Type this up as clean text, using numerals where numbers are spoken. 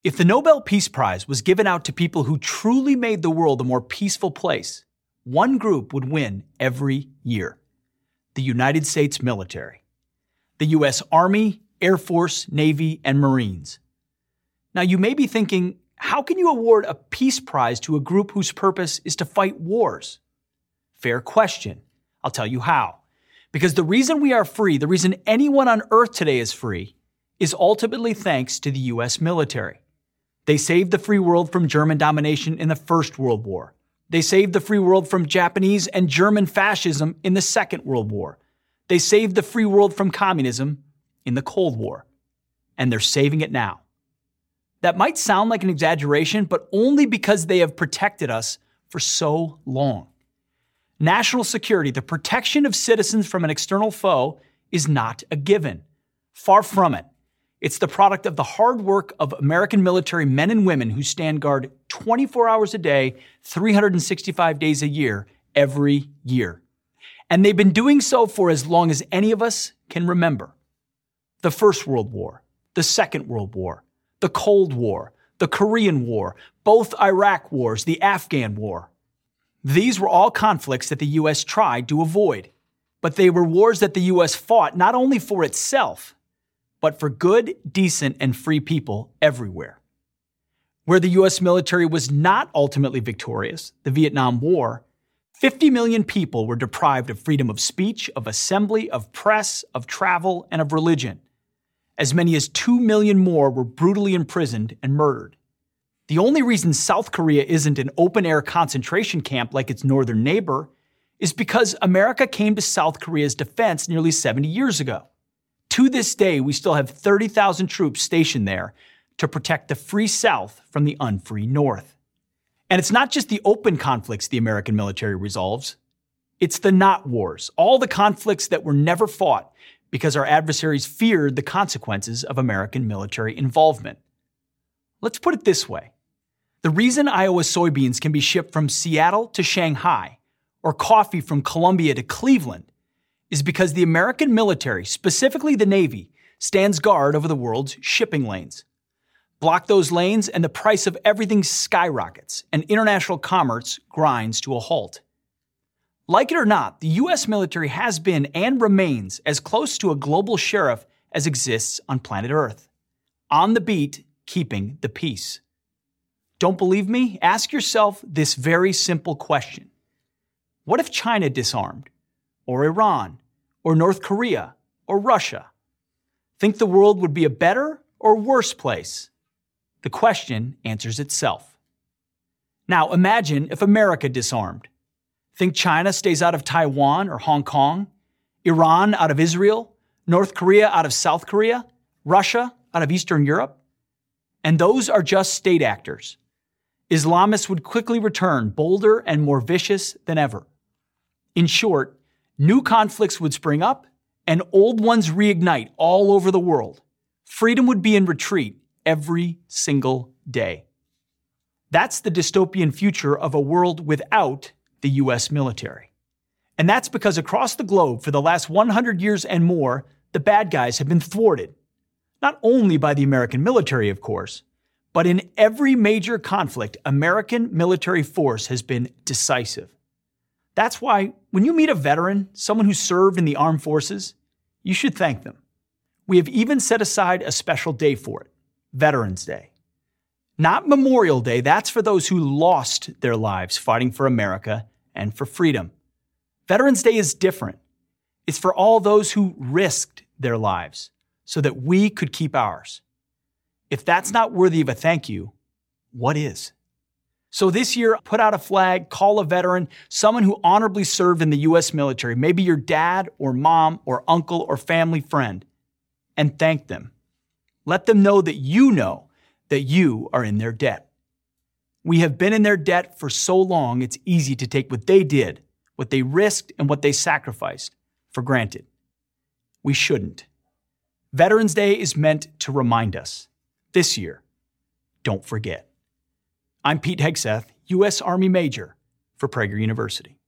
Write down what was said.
If the Nobel Peace Prize was given out to people who truly made the world a more peaceful place, one group would win every year: the United States military. The U.S. Army, Air Force, Navy, and Marines. Now, you may be thinking, how can you award a peace prize to a group whose purpose is to fight wars? Fair question. I'll tell you how. Because the reason we are free, the reason anyone on Earth today is free, is ultimately thanks to the U.S. military. They saved the free world from German domination in the First World War. They saved the free world from Japanese and German fascism in the Second World War. They saved the free world from communism in the Cold War. And they're saving it now. That might sound like an exaggeration, but only because they have protected us for so long. National security, the protection of citizens from an external foe, is not a given. Far from it. It's the product of the hard work of American military men and women who stand guard 24 hours a day, 365 days a year, every year. And they've been doing so for as long as any of us can remember. The First World War, the Second World War, the Cold War, the Korean War, both Iraq wars, the Afghan War. These were all conflicts that the U.S. tried to avoid. But they were wars that the U.S. fought not only for itself, but for good, decent, and free people everywhere. Where the U.S. military was not ultimately victorious, the Vietnam War, 50 million people were deprived of freedom of speech, of assembly, of press, of travel, and of religion. As many as 2 million more were brutally imprisoned and murdered. The only reason South Korea isn't an open-air concentration camp like its northern neighbor is because America came to South Korea's defense nearly 70 years ago. To this day, we still have 30,000 troops stationed there to protect the free South from the unfree North. And it's not just the open conflicts the American military resolves. It's the not wars, all the conflicts that were never fought because our adversaries feared the consequences of American military involvement. Let's put it this way. The reason Iowa soybeans can be shipped from Seattle to Shanghai or coffee from Columbia to Cleveland is because the American military, specifically the Navy, stands guard over the world's shipping lanes. Block those lanes and the price of everything skyrockets and international commerce grinds to a halt. Like it or not, the U.S. military has been and remains as close to a global sheriff as exists on planet Earth. On the beat, keeping the peace. Don't believe me? Ask yourself this very simple question. What if China disarmed? Or Iran? Or North Korea? Or Russia? Think the world would be a better or worse place? The question answers itself. Now imagine if America disarmed. Think China stays out of Taiwan or Hong Kong? Iran out of Israel? North Korea out of South Korea? Russia out of Eastern Europe? And those are just state actors. Islamists would quickly return, bolder and more vicious than ever. In short, new conflicts would spring up and old ones reignite all over the world. Freedom would be in retreat every single day. That's the dystopian future of a world without the U.S. military. And that's because across the globe for the last 100 years and more, the bad guys have been thwarted. Not only by the American military, of course, but in every major conflict, American military force has been decisive. That's why when you meet a veteran, someone who served in the armed forces, you should thank them. We have even set aside a special day for it, Veterans Day. Not Memorial Day, that's for those who lost their lives fighting for America and for freedom. Veterans Day is different. It's for all those who risked their lives so that we could keep ours. If that's not worthy of a thank you, what is? So this year, put out a flag, call a veteran, someone who honorably served in the U.S. military, maybe your dad or mom or uncle or family friend, and thank them. Let them know that you are in their debt. We have been in their debt for so long, it's easy to take what they did, what they risked, and what they sacrificed for granted. We shouldn't. Veterans Day is meant to remind us. This year, don't forget. I'm Pete Hegseth, U.S. Army Major for Prager University.